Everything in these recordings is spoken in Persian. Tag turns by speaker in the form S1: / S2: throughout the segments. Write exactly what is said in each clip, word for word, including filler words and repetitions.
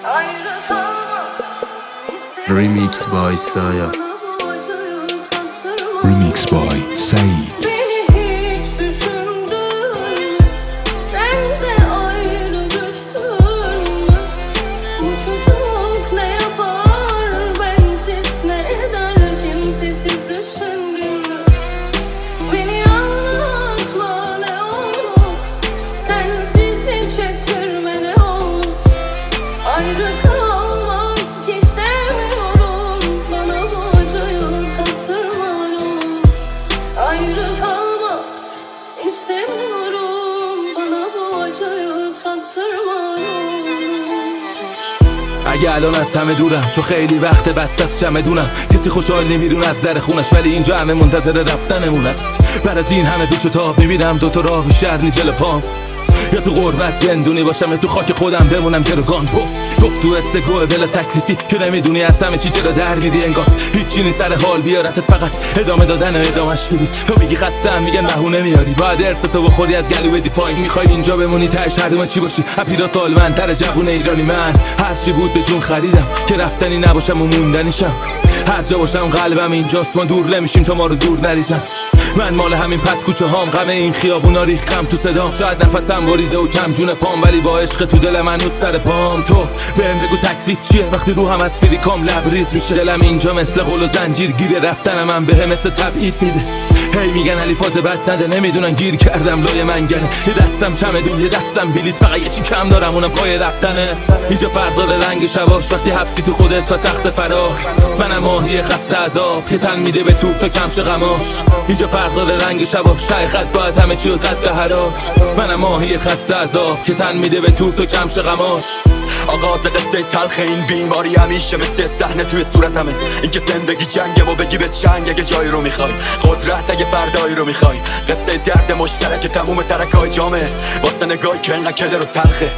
S1: Remix by Saya.
S2: Remix by Said.
S3: اگه الان از همه دورم چون خیلی وقت بست از چمدونم، کسی خوشحال نمیدون از در خونش، ولی اینجا همه منتظر رفتنمونن. بعد از این همه پیچ و تاب میبینم دوتا راه بیشتر نی جلو پام، یا تو غربت زندونی باشم یا تو خاک خودم بمونم گروگان. پف گفت تو استگوه بلا تکلیفی که نمیدونی از همه چیز رو در میدی، انگار هیچی نیست سر حال بیارتت، فقط ادامه دادن و ادامش میدی. تو میگی خستم میگن بهونه میاری، باید ارثتو بخوری از گلو بدی پایین. میخوای اینجا بمونی تهش هردومه چی باشی؟ اپیرا سالمندتر جوون ایرانی من، هرچی بود به جون خریدم که رفتنی نباشم و موندنیشم. هر جا باشم قلبم اینجاست، ما دور نمیشیم تا ما رو دور نریزن. من مال همین پس کوچه هام، غم این خیابونا ریختم تو صدام. شاید نفسم بریده و کم جون پام، ولی با عشق تو دل من نوست سر پام. تو بهم بگو تکلیف چیه وقتی روحم از فریکام لبریز میشه؟ دلم اینجا مثل غل و زنجیر گیره، رفتنم من بهم مثل تبعید میده. هی میگن علی فاز بد نده، نمیدونن گیر کردم لای منگنه. یه دستم چمدون یه دستم بلیط، فقط یه چی کم دارم اونم پای رفتنه. اینجا فرق داره رنگ شباش، وقتی حبسی تو خودت و سخت فرار. منم ماهی خسته عذاب که تن میده به توپ و کمش غماش. اینجا فرق داره رنگ شباش، ته خط باید همه چی رو زد به حراج. منم ماهی خسته عذاب که تن میده به توپ و کمش غماش.
S4: آغاز قصه تلخ این بیماری همیشه مثل صحنه توی صورتمه. اینکه زندگی جنگه و بگی به جنگ اگه جایی رو میخوای، قدرت اگه فردایی رو میخوای. قصه درد مشترک تموم ترکای جامعه، واسه نگاهی که انقدر کدر و تلخه.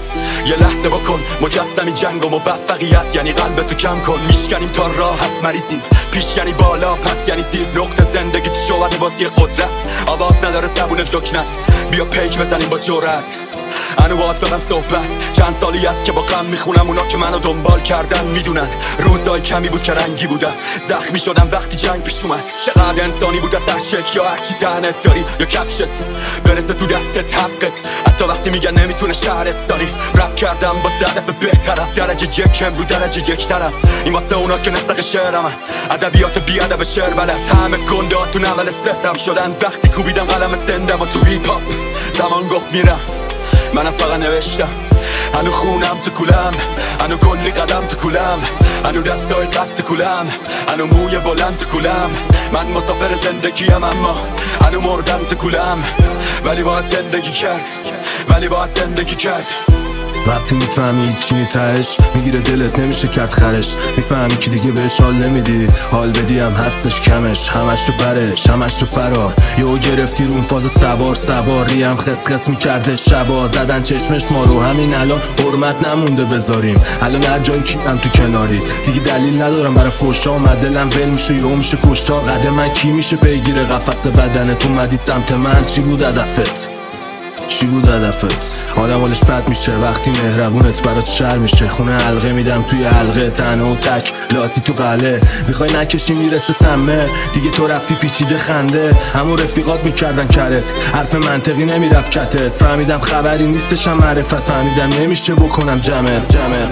S4: یه لحظه بکن مجسمی جنگ و موفقیت، یعنی قلب تو کم کن. میشکنیم تا راه هست مریضیم، پیش یعنی بالا پس یعنی زیر. نقطه زندگی تو شوهر باسی قدرت، آواز نداره زبون لکنت. بیا پیک بزنیم با جرأت، انو باید برم صحبت. چند سالی است که با غم میخونم، اونا که منو دنبال کردن میدونن. روزای کمی بود که رنگی بودم، زخمی شدم وقتی جنگ پیش اومد. چقدر انسانی بود از هر شک، یا هرچی دهنت داری یا کفشت برسه تو دستت حقت. حتی وقتی میگن نمیتونه شهرستانی. رپ کردم با هدف بهترم، درجه یکم رو درجه یک ترم. این واسه اونا که نسخ شعرمن، ادبیات بی ادب شعر بلد. همه گنده ها تو نول سهرم شدن وقتی کوبیدم قلم سندم. و تو هیپ هاپ زمان گفت میرم، منم فقط نوشتم. هنو خونم تو کولم، هنو کلی قدم تو کولم، هنو دستای قد تو کولم، هنو موی بلند تو کولم. من مسافر زندگیم اما هنو مردم تو کولم. ولی باید زندگی کرد، ولی باید زندگی کرد.
S3: وقتی میفهمی چینی تهش میگیره دلت نمیشه کرد خرش. میفهمی که دیگه بهش حال نمیدی، حال بدی هم هستش کمش. همش تو برش همش تو فرار، یهو گرفتی رو اون فاز سوار. سواری هم خس خس میکرده شبا، زدن چشمش ما رو. همین الان حرمت نمونده بذاریم، الان هر جایی کیرم تو کناری. دیگه دلیل ندارم برای فوشا، اومد دلم ول میشه یهو میشه کشتا. قد من کی میشه پیگیر قفس بدنت؟ اومدی سمت من، چی بود هدفت؟ چی بود هدفت؟ آدم حالش بد میشه وقتی مهربونت برات شر میشه. خونه حلقه میدم توی حلقه، تنها و تک لاتی تو قله. میخوای نکشی میرسه سمه، دیگه تو رفتی پیچیده خنده. همون رفیقات میکردن کرت، حرف منطقی نمیرفت کتت. فهمیدم خبری نیستشم معرفت، فهمیدم نمیشه بکنم جمعت.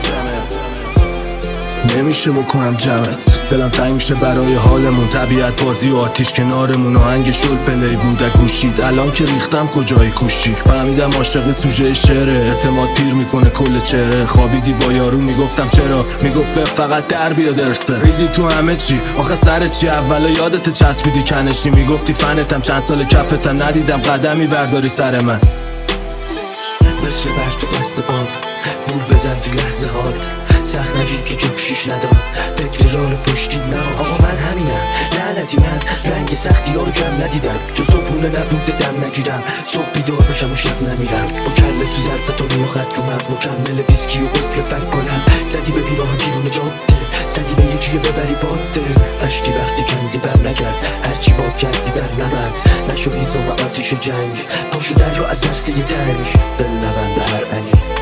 S3: نمیشه بکنم جمعت. دلم تنگ میشه برای حالمون، طبیعت بازی و آتیش کنارمون. آهنگ شل پلی بودک گوشید، الان که ریختم کجای کوشی. فهمیدم عاشقی سوژه شعره، اعتماد پیر میکنه کل چهره. خوابیدی با یارو میگفتم چرا، میگفت فقط در بیا درسه. ریدی تو همه چی آخه سر چی؟ اولا یادت چسبیدی کنشی، میگفتی فنتم چند سال کفتم. ندیدم قدمی برداری سر من.
S5: مثل برد تو دست باد وول بزن تو لحظه هات. سخت نگیر که جفشیش ندام، فکر راه پشتی نرا. آقا من همینم لعنتی، من رنگ سختی ها رو کم ندیدم. جو صبحونه نبوده دم نگیرم، صبح بیدار بشم و شب نمیرم. با کله تو ظرف تو رو خط رو مغز مکمل ویسکی و قفل فک کنم. زدی به بیراه بیرون جاده، زدی به یکی ببری باده. اشکی وقتی کندی بر نگرد، هرچی باف کردی در نبرد. نشو ایزا و آتیش جنگ، پاشو در رو از عرصه تنگ. دل نبند به هر انی،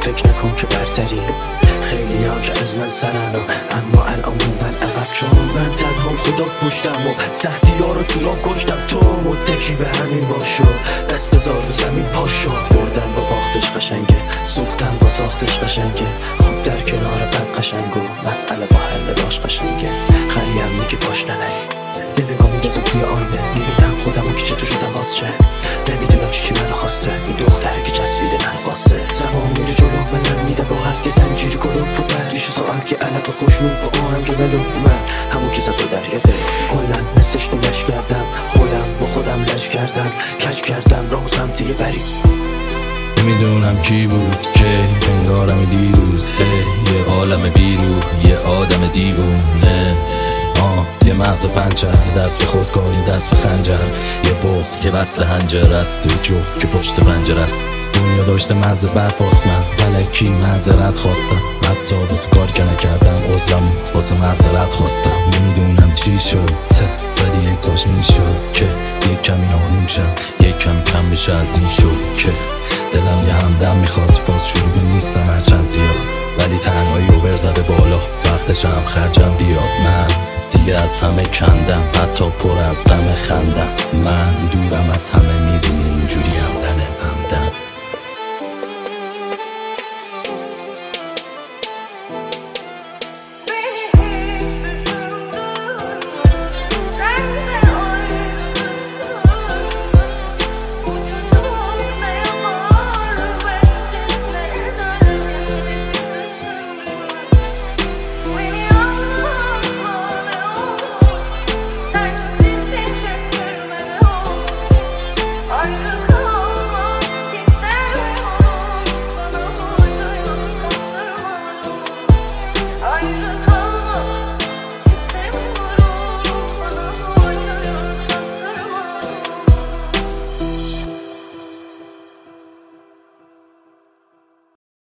S5: فکر نکن که برتری. خیلی ها که از من سرن اما الان من عقب، چون من تنهام خدا پشتم و سختی ها رو تو راه کشتم. تو متکی به همین باشو، دست بذار رو زمین پاشو. بردن با باختش قشنگه، سوختن با ساختش قشنگه. خوب در کنار بد قشنگ و مسئله با حل باش قشنگه. خریم میگه باش ننهی، یه نگاه میگذم توی آینه، میبینم خودم و که چطور شدم باز چه. نمیدونم چی منو خواسته، این دختر که چسبیده من قاسه. زمان میره جلو من میده با هر که زنجیری گلوب و بریش ساعت که علف خوشمون با آهنگ ملو. من همون که زد به دریا ده کلن مثلش رو لش کردم، خودم با خودم لش کردم، کش کردم راه سمتی بری.
S3: نمیدونم کی بود که انگارم دیروز، هی یه عالم بیروح، یه آدم دیوونه. آه یه مغز پنچر، دست به خودکاری، دست به خنجر. یه بغض که وصل هنجر است و جفت که پشت پنجر است. دنیا داشته مزه بد واس من، بلکی معذرت خواستم. حتی واسه کار که نکردم عذرم واسه معذرت خواستم. نمیدونم چی شد ولی یک کاش میشد که یک کمی آروم شم، یک کم کم بشه از این شد که دلم یه همدم میخواد. فاز شروع نیستم هرچند زیاد، ولی تنهایی اوور زده بالا، وقتش هم خرجم بیاد. من دیگه از همه کندم، حتی پر از غم خندم. من دورم از همه، میدونی اینجوری همدن همدن.